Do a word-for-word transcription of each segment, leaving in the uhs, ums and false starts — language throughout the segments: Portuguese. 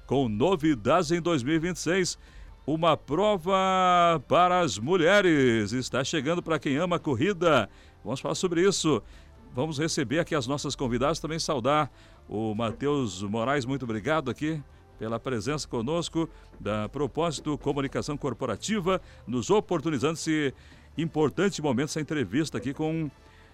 com novidades em dois mil e vinte e seis. Uma prova para as mulheres. Está chegando para quem ama a corrida. Vamos falar sobre isso. Vamos receber aqui as nossas convidadas, também saudar o Matheus Moraes. Muito obrigado aqui pela presença conosco da Propósito Comunicação Corporativa, nos oportunizando esse importante momento, essa entrevista aqui com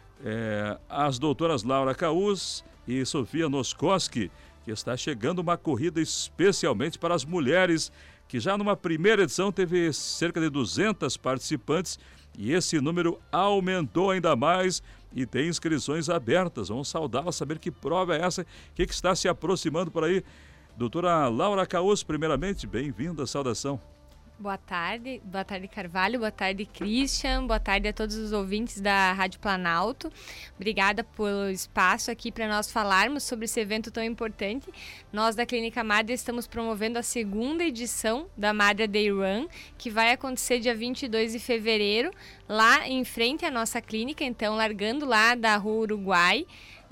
é, as doutoras Laura Caus e Sofia Noskoski, que está chegando uma corrida especialmente para as mulheres, que já numa primeira edição teve cerca de duzentas participantes e esse número aumentou ainda mais e tem inscrições abertas. Vamos saudá-la, saber que prova é essa, o que, que está se aproximando por aí. Doutora Laura Caus, primeiramente, bem-vinda, saudação. Boa tarde, boa tarde Carvalho, boa tarde Christian, boa tarde a todos os ouvintes da Rádio Planalto. Obrigada pelo espaço aqui para nós falarmos sobre esse evento tão importante. Nós da Clínica Madre estamos promovendo a segunda edição da Madre Day Run, que vai acontecer dia vinte e dois de fevereiro, lá em frente à nossa clínica, então largando lá da Rua Uruguai.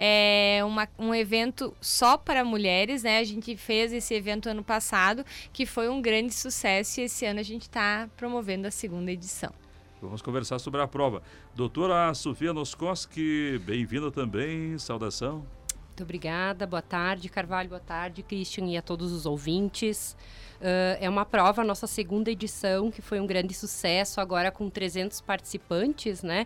É uma, um evento só para mulheres, né? A gente fez esse evento ano passado, que foi um grande sucesso, e esse ano a gente está promovendo a segunda edição. Vamos conversar sobre a prova. Doutora Sofia Noskoski, bem-vinda também, saudação. Muito obrigada, boa tarde Carvalho, boa tarde Christian e a todos os ouvintes. Uh, é uma prova, a nossa segunda edição, que foi um grande sucesso, agora com trezentos participantes, né?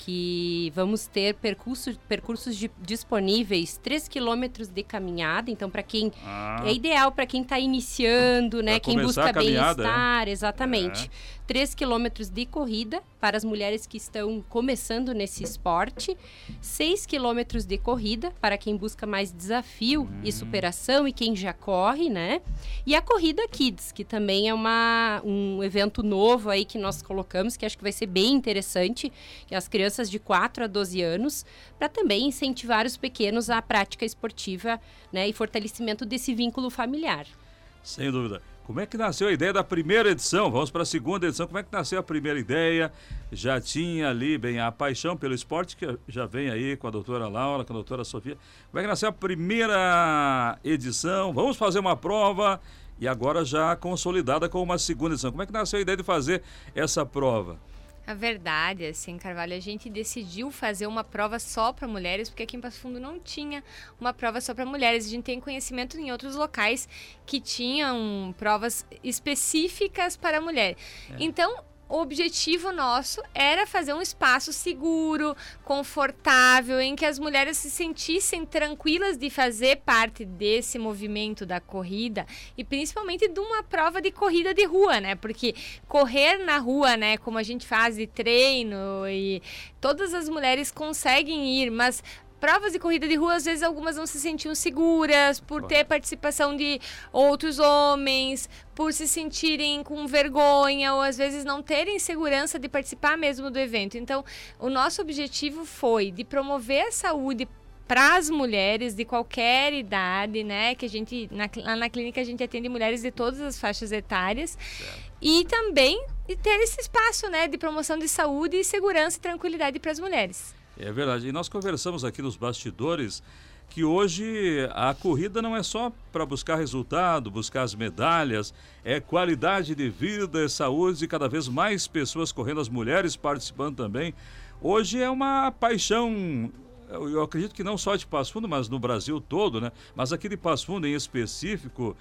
Que vamos ter percurso, percursos de, disponíveis, três quilômetros de caminhada, então para quem ah. é ideal para quem está iniciando, né? Quem busca bem-estar, é? Exatamente. É. três quilômetros de corrida para as mulheres que estão começando nesse esporte, seis quilômetros de corrida para quem busca mais desafio hum. e superação e quem já corre, né? E a corrida Kids, que também é uma, um evento novo aí que nós colocamos, que acho que vai ser bem interessante, que as crianças de quatro a doze anos, para também incentivar os pequenos à prática esportiva, né, e fortalecimento desse vínculo familiar. Sem dúvida. Como é que nasceu a ideia da primeira edição? Vamos para a segunda edição. Como é que nasceu a primeira ideia? Já tinha ali, bem, a paixão pelo esporte, que já vem aí com a doutora Laura, com a doutora Sofia. Como é que nasceu a primeira edição? Vamos fazer uma prova e agora já consolidada com uma segunda edição. Como é que nasceu a ideia de fazer essa prova? A verdade, assim, Carvalho, a gente decidiu fazer uma prova só para mulheres, porque aqui em Passo Fundo não tinha uma prova só para mulheres. A gente tem conhecimento em outros locais que tinham provas específicas para mulher. É. Então, o objetivo nosso era fazer um espaço seguro, confortável, em que as mulheres se sentissem tranquilas de fazer parte desse movimento da corrida e principalmente de uma prova de corrida de rua, né? Porque correr na rua, né, como a gente faz de treino, e todas as mulheres conseguem ir, mas provas de corrida de rua, às vezes algumas não se sentiam seguras por ter participação de outros homens, por se sentirem com vergonha ou às vezes não terem segurança de participar mesmo do evento. Então, o nosso objetivo foi de promover a saúde para as mulheres de qualquer idade, né? Que a gente, na, lá na clínica a gente atende mulheres de todas as faixas etárias. Certo. E também de ter esse espaço, né, de promoção de saúde, segurança e tranquilidade para as mulheres. É verdade. E nós conversamos aqui nos bastidores que hoje a corrida não é só para buscar resultado, buscar as medalhas, é qualidade de vida, é saúde e cada vez mais pessoas correndo, as mulheres participando também. Hoje é uma paixão, eu acredito que não só de Passo Fundo, mas no Brasil todo, né? Mas aqui de Passo Fundo em específico,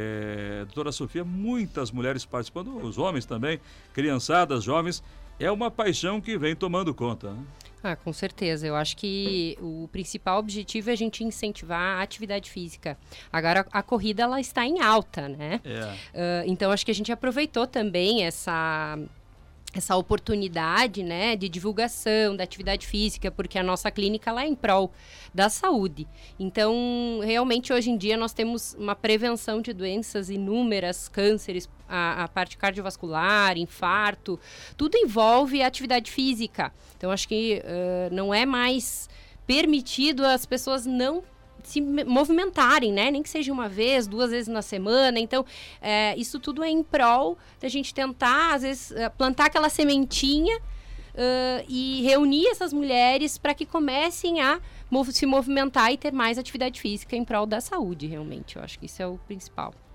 é, doutora Sofia, muitas mulheres participando, os homens também, criançadas, jovens, é uma paixão que vem tomando conta, né? Ah, com certeza. Eu acho que o principal objetivo é a gente incentivar a atividade física. Agora, a corrida, ela está em alta, né? É. Uh, então, acho que a gente aproveitou também essa... essa oportunidade, né, de divulgação da atividade física, porque a nossa clínica ela é em prol da saúde. Então, realmente, hoje em dia, nós temos uma prevenção de doenças inúmeras, cânceres, a, a parte cardiovascular, infarto, tudo envolve a atividade física. Então, acho que uh, não é mais permitido as pessoas não se movimentarem, né? Nem que seja uma vez, duas vezes na semana. Então, é, isso tudo é em prol da gente tentar, às vezes, plantar aquela sementinha uh, e reunir essas mulheres para que comecem a mov- se movimentar e ter mais atividade física em prol da saúde, realmente. Eu acho que isso é o principal.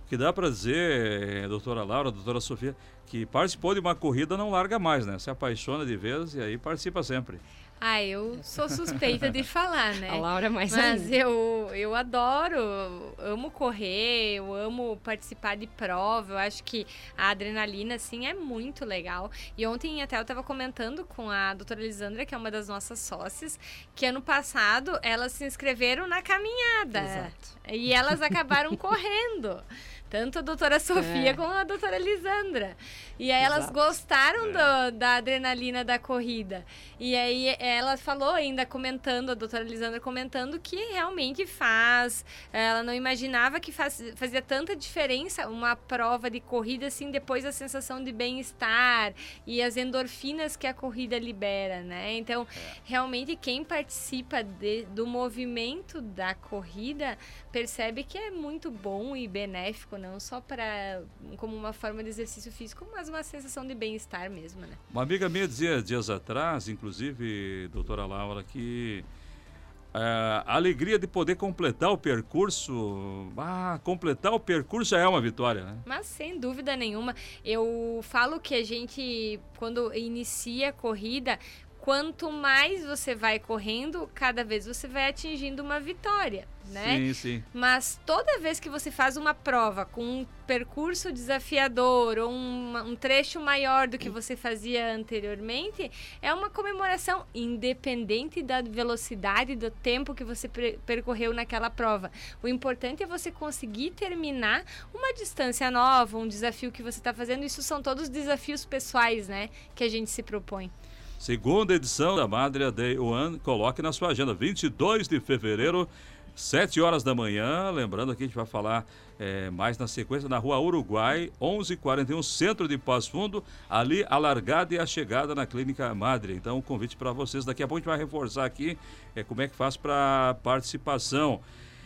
O que dá para dizer, doutora Laura, doutora Sofia, que participou de uma corrida não larga mais, né? Se apaixona de vez e aí participa sempre. Ah, eu sou suspeita de falar, né? A Laura mais Mas ainda. eu, eu adoro, amo correr, eu amo participar de prova, eu acho que a adrenalina, assim, é muito legal. E ontem até eu estava comentando com a doutora Elisandra, que é uma das nossas sócias, que ano passado elas se inscreveram na caminhada. Exato. E elas acabaram correndo. Tanto a doutora Sofia É. como a doutora Elisandra. E aí elas Exato. gostaram do, da adrenalina da corrida. E aí ela falou ainda, comentando, a doutora Elisandra comentando, que realmente faz. Ela não imaginava que faz, fazia tanta diferença uma prova de corrida, assim, depois a sensação de bem-estar e as endorfinas que a corrida libera, né? Então, é. realmente, quem participa de, do movimento da corrida percebe que é muito bom e benéfico, não só para como uma forma de exercício físico, mas uma sensação de bem-estar mesmo, né? Uma amiga minha dizia dias atrás, inclusive, doutora Laura, que uh, a alegria de poder completar o percurso, ah, completar o percurso já é uma vitória, né? Mas sem dúvida nenhuma, eu falo que a gente, quando inicia a corrida, quanto mais você vai correndo, cada vez você vai atingindo uma vitória, né? Sim, sim. Mas toda vez que você faz uma prova com um percurso desafiador ou um, um trecho maior do que você fazia anteriormente, é uma comemoração independente da velocidade e do tempo que você percorreu naquela prova. O importante é você conseguir terminar uma distância nova, um desafio que você está fazendo. Isso são todos desafios pessoais, né, que a gente se propõe. Segunda edição da Madre Day One, coloque na sua agenda, vinte e dois de fevereiro, sete horas da manhã. Lembrando que a gente vai falar é, mais na sequência, na Rua Uruguai, onze e quarenta e um, centro de Passo Fundo, ali a largada e a chegada na Clínica Madre. Então, um convite para vocês. Daqui a pouco a gente vai reforçar aqui é, como é que faz para participação.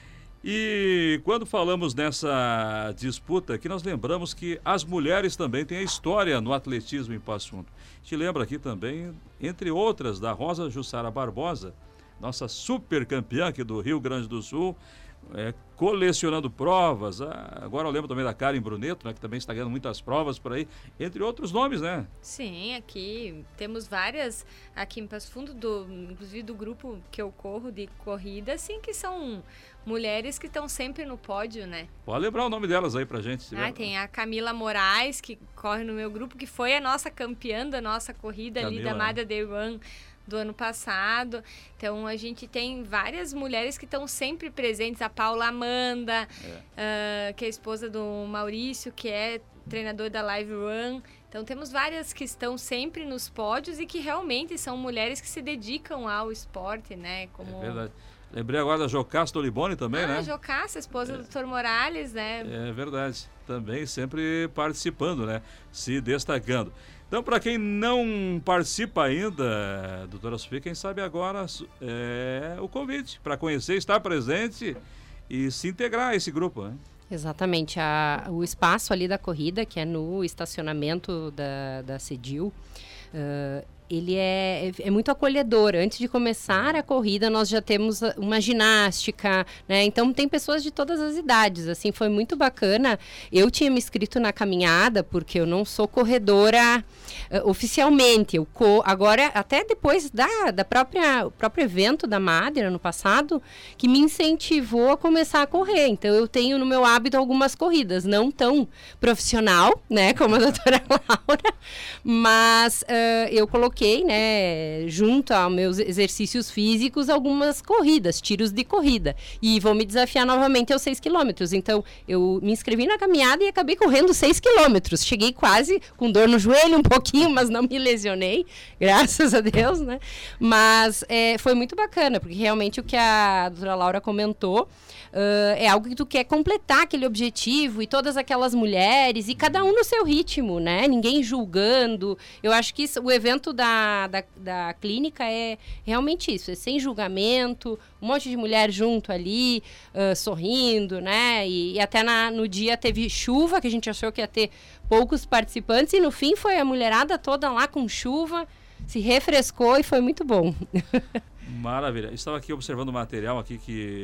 E quando falamos nessa disputa aqui, nós lembramos que as mulheres também têm a história no atletismo em Passo Fundo. A gente lembra aqui também, entre outras, da Rosa Jussara Barbosa, nossa super campeã aqui do Rio Grande do Sul, é, colecionando provas. Ah, agora eu lembro também da Karen Bruneto, né, que também está ganhando muitas provas por aí, entre outros nomes, né? Sim, aqui temos várias, aqui em Passo Fundo, do, inclusive do grupo que eu corro de corrida, assim, que são mulheres que estão sempre no pódio, né? Pode lembrar o nome delas aí pra gente. Ah, tem a Camila Moraes, que corre no meu grupo, que foi a nossa campeã da nossa corrida Camila, ali da Madre Day One do ano passado. Então a gente tem várias mulheres que estão sempre presentes, a Paula Amanda, é. uh, que é a esposa do Maurício, que é treinador da Live Run. Então temos várias que estão sempre nos pódios e que realmente são mulheres que se dedicam ao esporte, né? Como... É verdade. Lembrei agora da Jocasta Oliboni também, ah, né? A Jocasta, esposa é. do doutor Morales, né? É verdade. Também sempre participando, né? Se destacando. Então, para quem não participa ainda, doutora Sofia, quem sabe agora é o convite para conhecer, estar presente e se integrar a esse grupo, né? Exatamente. A, o espaço ali da corrida, que é no estacionamento da, da Cedil, uh, ele é, é muito acolhedor. Antes de começar a corrida, nós já temos uma ginástica, né? Então, tem pessoas de todas as idades, assim, foi muito bacana. Eu tinha me inscrito na caminhada, porque eu não sou corredora uh, oficialmente. Eu co- agora, até depois da, da própria, o próprio evento da Madre, ano passado, que me incentivou a começar a correr. Então, eu tenho no meu hábito algumas corridas, não tão profissional, né, como a doutora Laura, mas uh, eu coloquei né, junto aos meus exercícios físicos, algumas corridas, tiros de corrida. E vou me desafiar novamente aos seis quilômetros. Então, eu me inscrevi na caminhada e acabei correndo seis quilômetros. Cheguei quase com dor no joelho um pouquinho, mas não me lesionei, graças a Deus, né? Mas é, foi muito bacana, porque realmente o que a doutora Laura comentou Uh, é algo que tu quer completar aquele objetivo e todas aquelas mulheres e cada um no seu ritmo, né? Ninguém julgando. Eu acho que isso, o evento da, da, da clínica é realmente isso, é sem julgamento, um monte de mulher junto ali, uh, sorrindo, né? E, e até na, no dia teve chuva, que a gente achou que ia ter poucos participantes e no fim foi a mulherada toda lá com chuva, se refrescou e foi muito bom. Maravilha. Estava aqui observando o material aqui que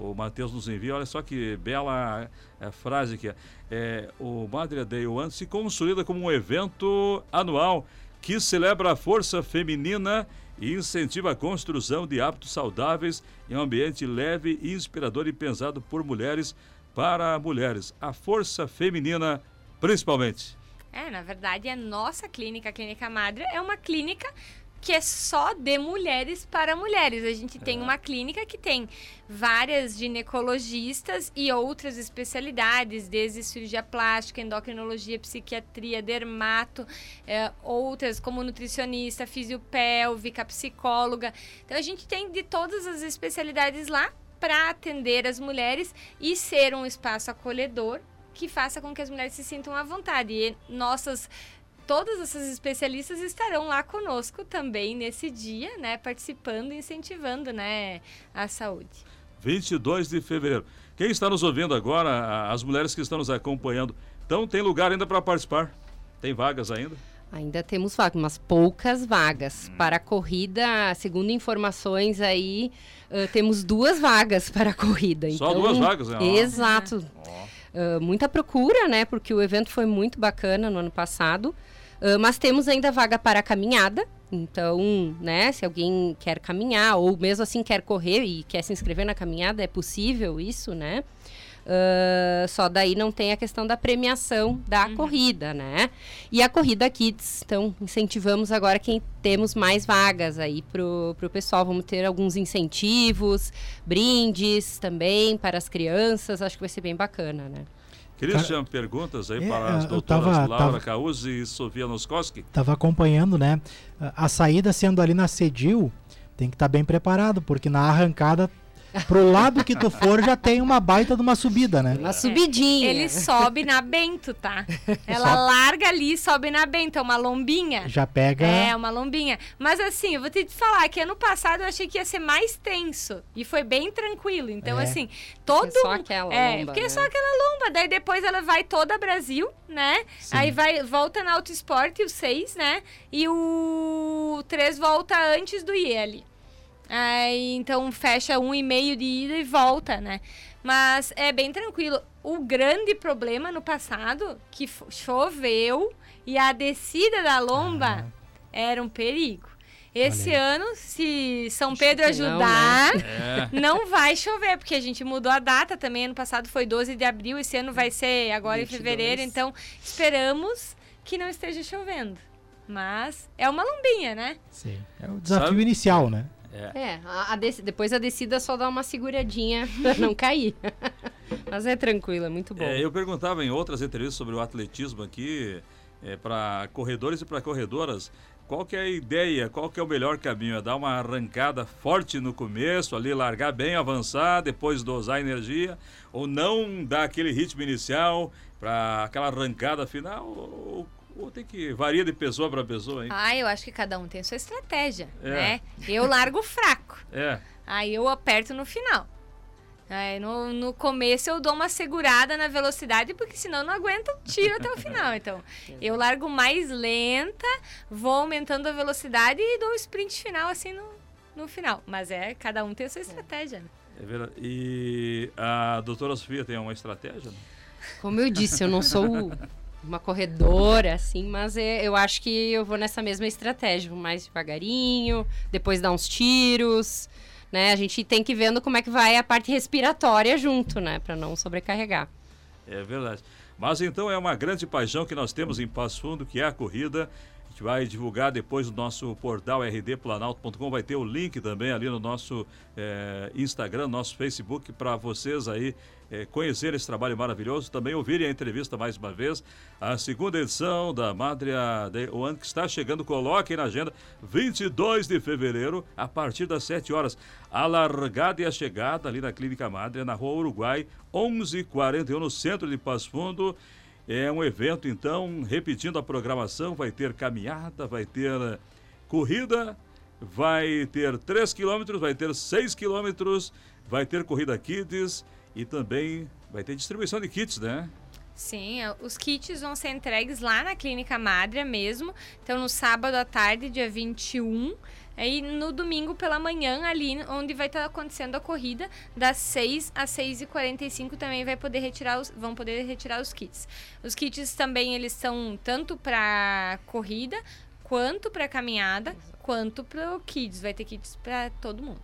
o Matheus nos envia, olha só que bela é, frase aqui. É, o Madre Day One se consolida como um evento anual que celebra a força feminina e incentiva a construção de hábitos saudáveis em um ambiente leve, inspirador e pensado por mulheres para mulheres. A força feminina, principalmente. É, na verdade, a nossa clínica, a Clínica Madre, é uma clínica que é só de mulheres para mulheres. A gente tem uma clínica que tem várias ginecologistas e outras especialidades, desde cirurgia plástica, endocrinologia, psiquiatria, dermato, é, outras como nutricionista, fisiopélvica, psicóloga. Então a gente tem de todas as especialidades lá para atender as mulheres e ser um espaço acolhedor que faça com que as mulheres se sintam à vontade. E nossas Todas essas especialistas estarão lá conosco também nesse dia, né, participando e incentivando, né, a saúde. vinte e dois de fevereiro. Quem está nos ouvindo agora, as mulheres que estão nos acompanhando, então tem lugar ainda para participar? Tem vagas ainda? Ainda temos vagas, mas poucas vagas. Hum. Para a corrida, segundo informações aí, uh, temos duas vagas para a corrida. Só então, duas vagas, né? Exato. Oh. Uh, muita procura, né? Porque o evento foi muito bacana no ano passado. Uh, mas temos ainda vaga para a caminhada. Então, né, se alguém quer caminhar ou mesmo assim quer correr e quer se inscrever na caminhada, é possível isso, né? Uh, só daí não tem a questão da premiação da uhum. corrida, né? E a Corrida Kids, então incentivamos agora quem temos mais vagas aí pro, pro pessoal. Vamos ter alguns incentivos, brindes também para as crianças, acho que vai ser bem bacana, né? Christian, perguntas aí é, para as doutoras tava, Laura tava, Cauzzi e Sofia Noskoski? Estava acompanhando, né? A saída sendo ali na Cedil, tem que estar tá bem preparado, porque na arrancada, pro lado que tu for, já tem uma baita de uma subida, né? Uma subidinha. Ele sobe na Bento, tá? Ela Só... larga ali e sobe na Bento, é uma lombinha. Já pega... É, uma lombinha. Mas assim, eu vou te falar que ano passado eu achei que ia ser mais tenso. E foi bem tranquilo. Então, é. assim, todo... É só aquela é, lomba, porque né? é só aquela lomba. Daí depois ela vai toda Brasil, né? Sim. Aí vai, volta na Auto Esporte, o seis, né? E o três volta antes do I E ali. Aí, então fecha um e meio de ida e volta, né? Mas é bem tranquilo. O grande problema no passado, que choveu e a descida da lomba ah. era um perigo. Esse ano, se São Pedro ajudar, não, né? é. não vai chover, porque a gente mudou a data também. Ano passado foi doze de abril, esse ano vai ser agora vinte e dois. Em fevereiro. Então, esperamos que não esteja chovendo. Mas é uma lombinha, né? Sim, é o desafio Sabe? inicial, né? É, é a, a dec- depois a descida só dá uma seguradinha pra não cair. Mas é tranquilo, é muito bom. É, eu perguntava em outras entrevistas sobre o atletismo aqui, é, para corredores e para corredoras, qual que é a ideia, qual que é o melhor caminho? É dar uma arrancada forte no começo, ali largar bem, avançar, depois dosar energia, ou não dar aquele ritmo inicial para aquela arrancada final, ou, ou tem que varia de pessoa para pessoa, hein? Ah, eu acho que cada um tem sua estratégia, é. né? Eu largo fraco. É. Aí eu aperto no final. Aí no, no começo eu dou uma segurada na velocidade, porque senão eu não aguento, tiro até o final. Então, eu largo mais lenta, vou aumentando a velocidade e dou o sprint final assim no, no final. Mas é, cada um tem a sua estratégia, né? É verdade. E a doutora Sofia tem uma estratégia, né? Como eu disse, eu não sou uma corredora, assim, mas é, eu acho que eu vou nessa mesma estratégia, vou mais devagarinho, depois dar uns tiros, né? A gente tem que ir vendo como é que vai a parte respiratória junto, né? Para não sobrecarregar. É verdade. Mas então é uma grande paixão que nós temos em Passo Fundo, que é a corrida. A gente vai divulgar depois no nosso portal r d planalto ponto com, vai ter o link também ali no nosso é, Instagram, nosso Facebook, para vocês aí é, conhecerem esse trabalho maravilhoso, também ouvirem a entrevista mais uma vez, a segunda edição da Madre Day One, que está chegando, coloquem na agenda, vinte e dois de fevereiro, a partir das sete horas, a largada e a chegada ali na Clínica Madre, na Rua Uruguai, onze e quarenta e um, no centro de Passo Fundo. É um evento, então, repetindo a programação, vai ter caminhada, vai ter uh, corrida, vai ter três quilômetros, vai ter seis quilômetros, vai ter corrida kids e também vai ter distribuição de kits, né? Sim, os kits vão ser entregues lá na Clínica Madre mesmo. Então, no sábado à tarde, dia vinte e um, Aí no domingo pela manhã, ali onde vai estar acontecendo a corrida, das seis às seis e quarenta e cinco também vai poder retirar os, vão poder retirar os kits. Os kits também eles são tanto para corrida, quanto para caminhada, quanto para o kids. Vai ter kits para todo mundo.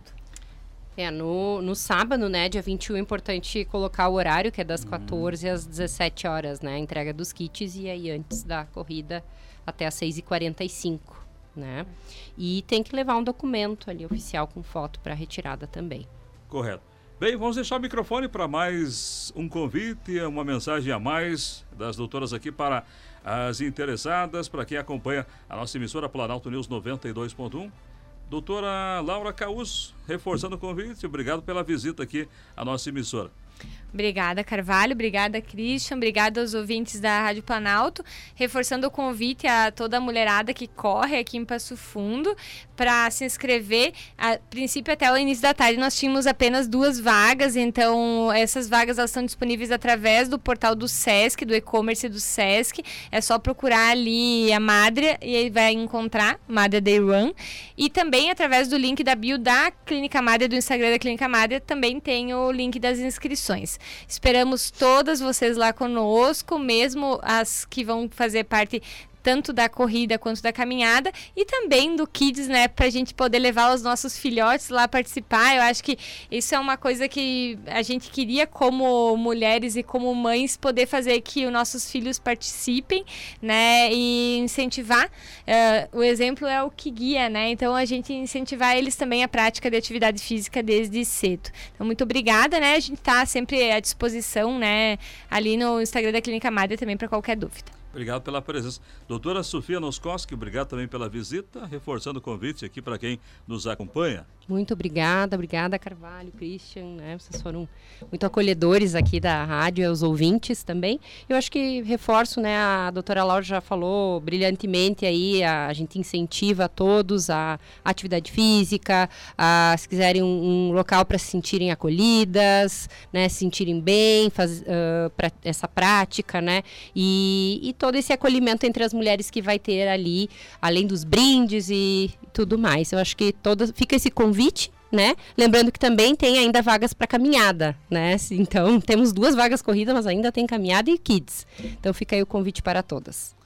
É, no, no sábado, né, dia vinte e um, é importante colocar o horário, que é das quatorze às dezessete horas, né, a entrega dos kits, e aí antes da corrida até às seis e quarenta e cinco, né. E tem que levar um documento ali oficial com foto para retirada também. Correto. Bem, vamos deixar o microfone para mais um convite, uma mensagem a mais das doutoras aqui para as interessadas, para quem acompanha a nossa emissora Planalto News noventa e dois ponto um. Doutora Laura Caus, reforçando o convite, obrigado pela visita aqui à nossa emissora. Obrigada, Carvalho. Obrigada, Christian. Obrigada aos ouvintes da Rádio Planalto. Reforçando o convite a toda a mulherada que corre aqui em Passo Fundo para se inscrever. A princípio, até o início da tarde, nós tínhamos apenas duas vagas. Então, essas vagas elas estão disponíveis através do portal do Sesc, do e-commerce do Sesc. É só procurar ali a Madre e aí vai encontrar Madre Day Run. E também, através do link da bio da Clínica Madre, do Instagram da Clínica Madre, também tem o link das inscrições. Esperamos todas vocês lá conosco, mesmo as que vão fazer parte tanto da corrida quanto da caminhada e também do Kids, né, pra gente poder levar os nossos filhotes lá participar. Eu acho que isso é uma coisa que a gente queria como mulheres e como mães poder fazer que os nossos filhos participem, né, e incentivar. Uh, o exemplo é o que guia, né, então a gente incentivar eles também a prática de atividade física desde cedo. Então, muito obrigada, né, a gente tá sempre à disposição, né, ali no Instagram da Clínica Madre também para qualquer dúvida. Obrigado pela presença. Doutora Sofia Noskoski, obrigado também pela visita, reforçando o convite aqui para quem nos acompanha. Muito obrigada, obrigada Carvalho, Christian, né? Vocês foram muito acolhedores aqui da rádio e os ouvintes também. Eu acho que reforço, né? A doutora Laura já falou brilhantemente aí, a, a gente incentiva a todos a, a atividade física, a, se quiserem um, um local para se sentirem acolhidas, né? Se sentirem bem, faz, uh, pra, essa prática, né? E, e todo esse acolhimento entre as mulheres que vai ter ali, além dos brindes e tudo mais. Eu acho que todas, fica esse convite, né? Lembrando que também tem ainda vagas para caminhada, né? Então, temos duas vagas corridas, mas ainda tem caminhada e kids. Então, fica aí o convite para todas.